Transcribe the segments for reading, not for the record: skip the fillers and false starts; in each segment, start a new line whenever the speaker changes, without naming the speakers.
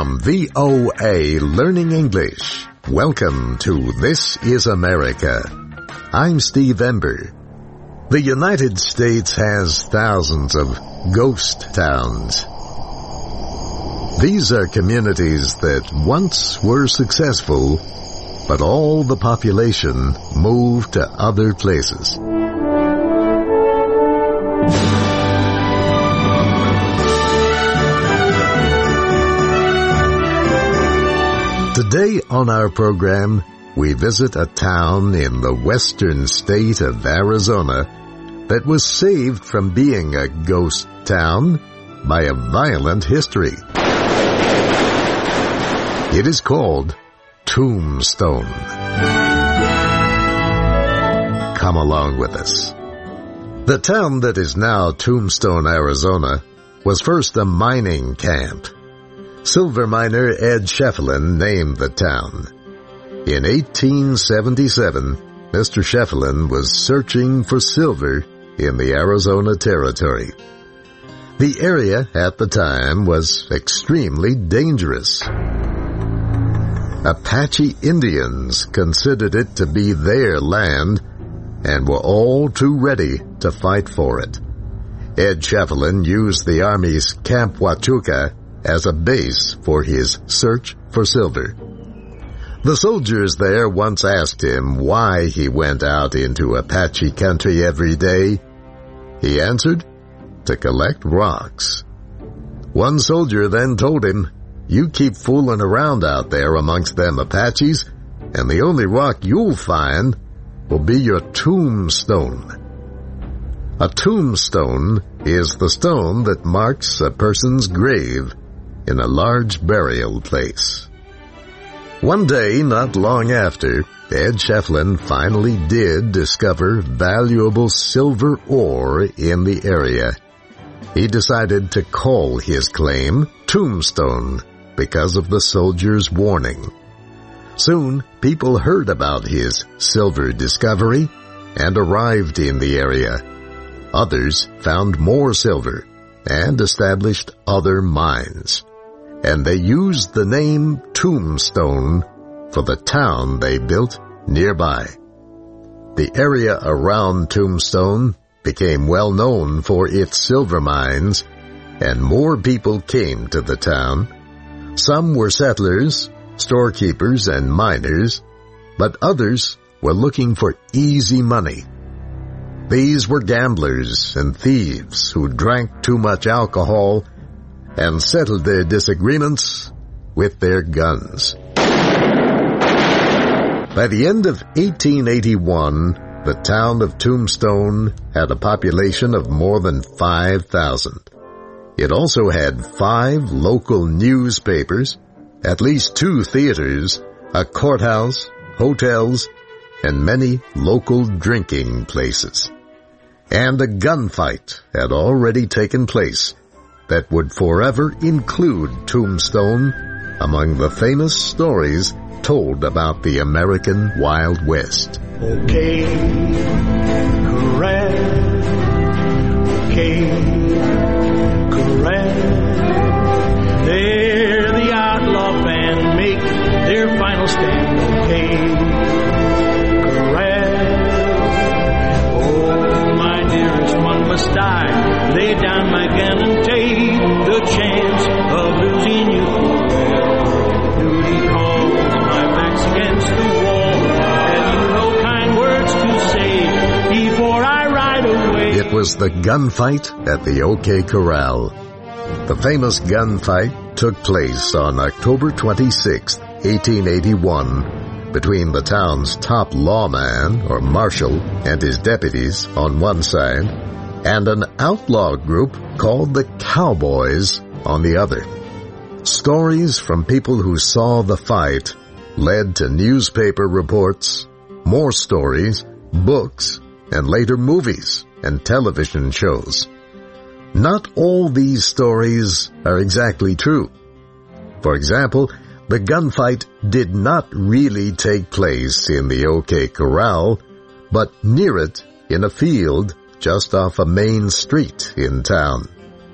From VOA Learning English, welcome to This is America. I'm Steve Ember. The United States has thousands of ghost towns. These are communities that once were successful, but all the population moved to other places. Today on our program, we visit a town in the western state of Arizona that was saved from being a ghost town by a violent history. It is called Tombstone. Come along with us. The town that is now Tombstone, Arizona, was first a mining camp. Silver miner Ed Schieffelin named the town. In 1877, Mr. Schieffelin was searching for silver in the Arizona Territory. The area at the time was extremely dangerous. Apache Indians considered it to be their land and were all too ready to fight for it. Ed Schieffelin used the Army's Camp Huachuca as a base for his search for silver. The soldiers there once asked him why he went out into Apache country every day. He answered, to collect rocks. One soldier then told him, "You keep fooling around out there amongst them Apaches, and the only rock you'll find will be your tombstone." A tombstone is the stone that marks a person's grave in a large burial place. One day, not long after, Ed Schieffelin finally did discover valuable silver ore in the area. He decided to call his claim Tombstone because of the soldier's warning. Soon, people heard about his silver discovery and arrived in the area. Others found more silver and established other mines. And they used the name Tombstone for the town they built nearby. The area around Tombstone became well known for its silver mines, and more people came to the town. Some were settlers, storekeepers, and miners, but others were looking for easy money. These were gamblers and thieves who drank too much alcohol and settled their disagreements with their guns. By the end of 1881, the town of Tombstone had a population of more than 5,000. It also had 5 local newspapers, at least 2 theaters, a courthouse, hotels, and many local drinking places. And a gunfight had already taken place that would forever include Tombstone among the famous stories told about the American Wild West.
Okay, correct. Okay, correct. They're the outlaw band, make their final stand. Okay, correct. Oh, my dearest one must die. Lay down my gun and take the chance of losing you forever. Duty calls, my back's against the wall. Have you no kind words to say before I ride away?
It was the gunfight at the OK Corral. The famous gunfight took place on October 26, 1881, between the town's top lawman, or marshal, and his deputies on one side, and an outlaw group called the Cowboys on the other. Stories from people who saw the fight led to newspaper reports, more stories, books, and later movies and television shows. Not all these stories are exactly true. For example, the gunfight did not really take place in the OK Corral, but near it in a field just off a main street in town.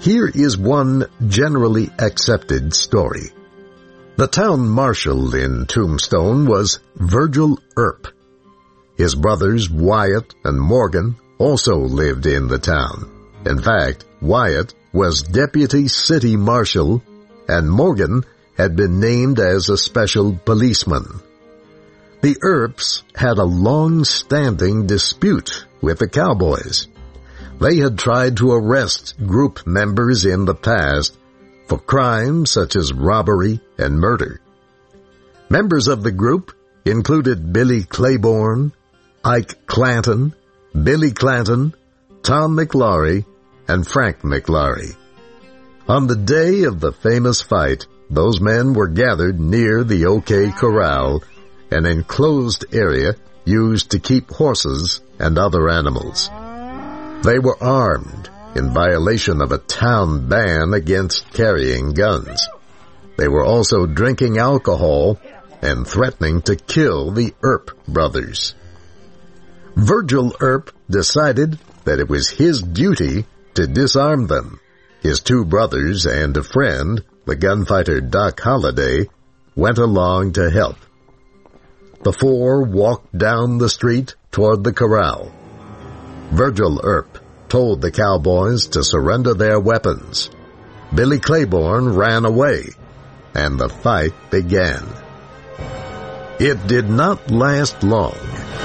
Here is one generally accepted story. The town marshal in Tombstone was Virgil Earp. His brothers Wyatt and Morgan also lived in the town. In fact, Wyatt was deputy city marshal, and Morgan had been named as a special policeman. The Earps had a long-standing dispute with the cowboys. They had tried to arrest group members in the past for crimes such as robbery and murder. Members of the group included Billy Claiborne, Ike Clanton, Billy Clanton, Tom McLaury, and Frank McLaury. On the day of the famous fight, those men were gathered near the OK Corral, an enclosed area used to keep horses and other animals. They were armed in violation of a town ban against carrying guns. They were also drinking alcohol and threatening to kill the Earp brothers. Virgil Earp decided that it was his duty to disarm them. His two brothers and a friend, the gunfighter Doc Holliday, went along to help. The four walked down the street toward the corral. Virgil Earp told the cowboys to surrender their weapons. Billy Claiborne ran away, and the fight began. It did not last long.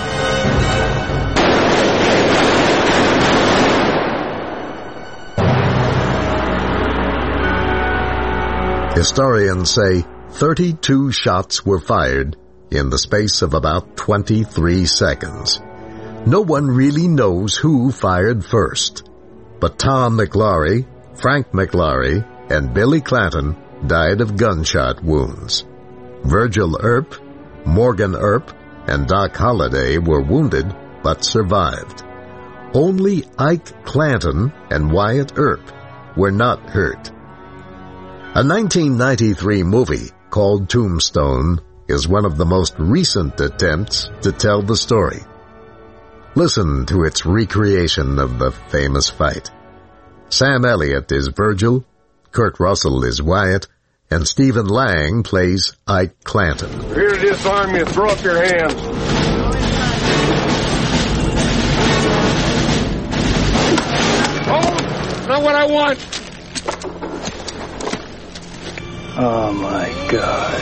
Historians say 32 shots were fired in the space of about 23 seconds. No one really knows who fired first, but Tom McLaury, Frank McLaury, and Billy Clanton died of gunshot wounds. Virgil Earp, Morgan Earp, and Doc Holliday were wounded but survived. Only Ike Clanton and Wyatt Earp were not hurt. A 1993 movie called Tombstone is one of the most recent attempts to tell the story. Listen to its recreation of the famous fight. Sam Elliott is Virgil, Kurt Russell is Wyatt, and Stephen Lang plays Ike Clanton.
We're here to disarm you. Throw up your hands. Oh, not what I want.
Oh, my God.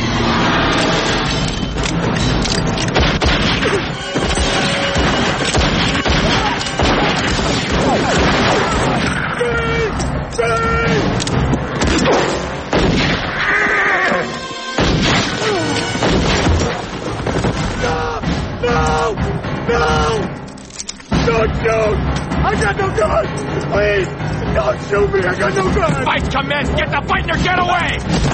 Don't shoot! I got no gun! Please! Don't shoot me! I got no gun!
Fight commence! Get the fight or get away!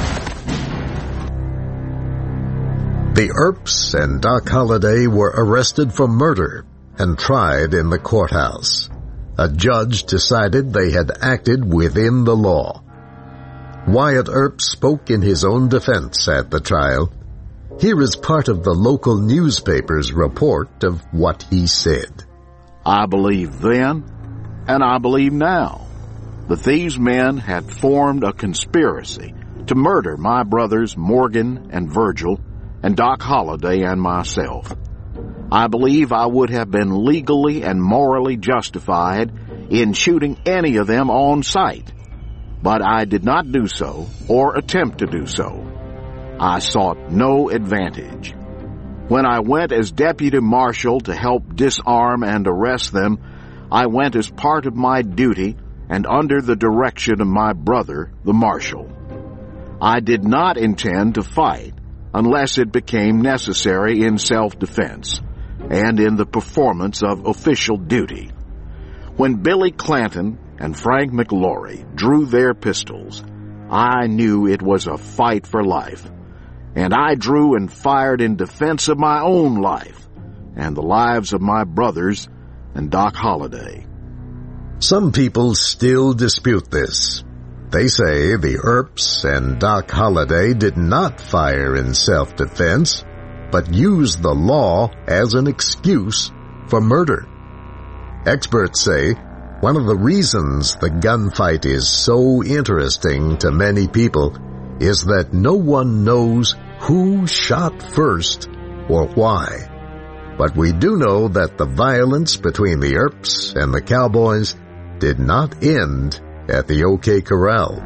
The Earps and Doc Holliday were arrested for murder and tried in the courthouse. A judge decided they had acted within the law. Wyatt Earp spoke in his own defense at the trial. Here is part of the local newspaper's report of what he said.
I believed then, and I believe now, that these men had formed a conspiracy to murder my brothers Morgan and Virgil, and Doc Holliday and myself. I believe I would have been legally and morally justified in shooting any of them on sight, but I did not do so or attempt to do so. I sought no advantage. When I went as deputy marshal to help disarm and arrest them, I went as part of my duty and under the direction of my brother, the marshal. I did not intend to fight unless it became necessary in self-defense and in the performance of official duty. When Billy Clanton and Frank McLaury drew their pistols, I knew it was a fight for life, and I drew and fired in defense of my own life and the lives of my brothers and Doc Holliday.
Some people still dispute this. They say the Earps and Doc Holliday did not fire in self-defense, but used the law as an excuse for murder. Experts say One of the reasons the gunfight is so interesting to many people is that no one knows who shot first or why. But we do know that the violence between the Earps and the Cowboys did not end at the OK Corral.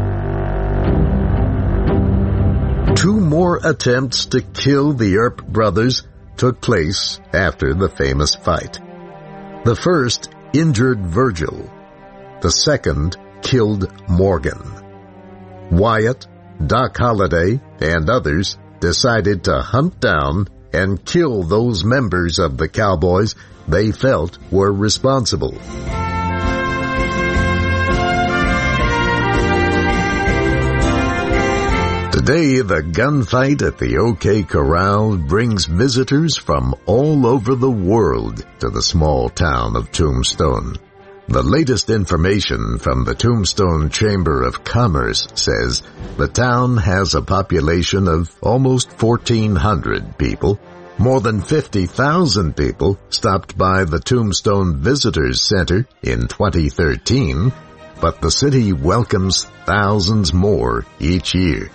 2 more attempts to kill the Earp brothers took place after the famous fight. The first injured Virgil. The second killed Morgan. Wyatt, Doc Holliday, and others decided to hunt down and kill those members of the Cowboys they felt were responsible. Today, the gunfight at the OK Corral brings visitors from all over the world to the small town of Tombstone. The latest information from the Tombstone Chamber of Commerce says the town has a population of almost 1,400 people. More than 50,000 people stopped by the Tombstone Visitors Center in 2013, but the city welcomes thousands more each year.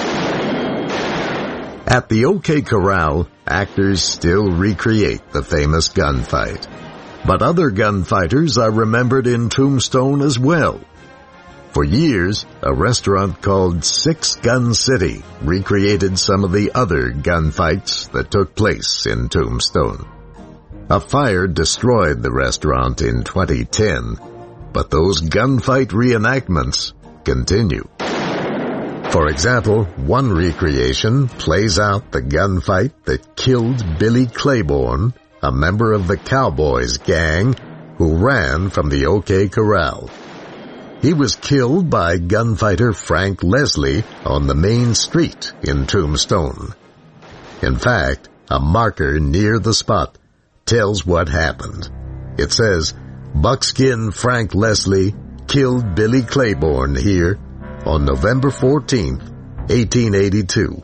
At the OK Corral, actors still recreate the famous gunfight. But other gunfighters are remembered in Tombstone as well. For years, a restaurant called Six Gun City recreated some of the other gunfights that took place in Tombstone. A fire destroyed the restaurant in 2010, but those gunfight reenactments continue. For example, one recreation plays out the gunfight that killed Billy Claiborne, a member of the Cowboys gang who ran from the OK Corral. He was killed by gunfighter Frank Leslie on the main street in Tombstone. In fact, a marker near the spot tells what happened. It says, "Buckskin Frank Leslie killed Billy Claiborne here on November 14th, 1882.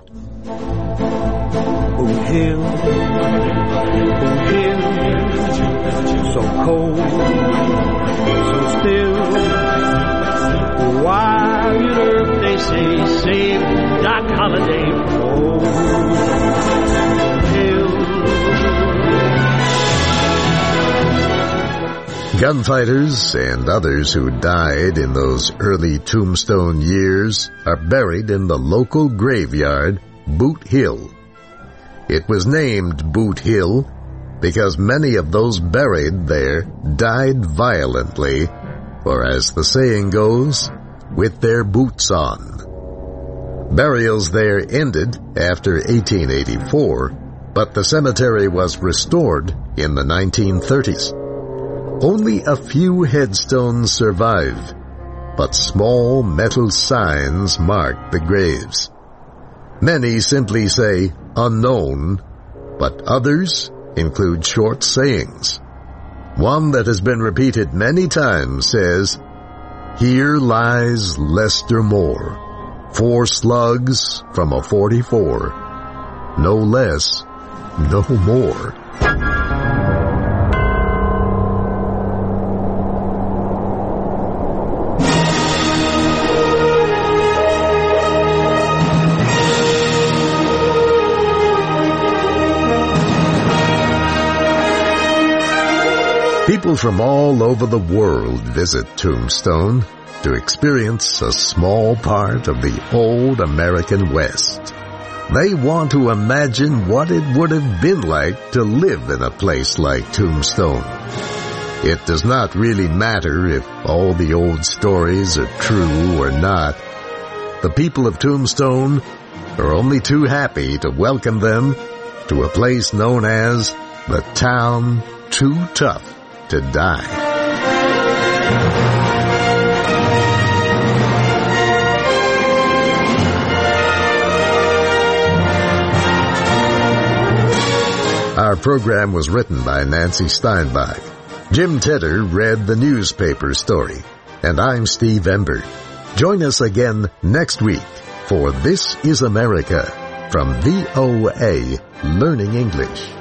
Oh, hill, so cold, so still. Wild earth, they say, save Doc Holliday. Oh, hill.
Gunfighters and others who died in those early Tombstone years are buried in the local graveyard, Boot Hill. It was named Boot Hill because many of those buried there died violently, or as the saying goes, with their boots on. Burials there ended after 1884, but the cemetery was restored in the 1930s. Only a few headstones survive, but small metal signs mark the graves. Many simply say unknown, but others include short sayings. One that has been repeated many times says, "Here lies Lester Moore, 4 slugs from a 44, no less, no more." People from all over the world visit Tombstone to experience a small part of the old American West. They want to imagine what it would have been like to live in a place like Tombstone. It does not really matter if all the old stories are true or not. The people of Tombstone are only too happy to welcome them to a place known as the Town Too Tough to Die. Our program was written by Nancy Steinbach. Jim Tedder read the newspaper story. And I'm Steve Ember. Join us again next week for This is America from VOA Learning English.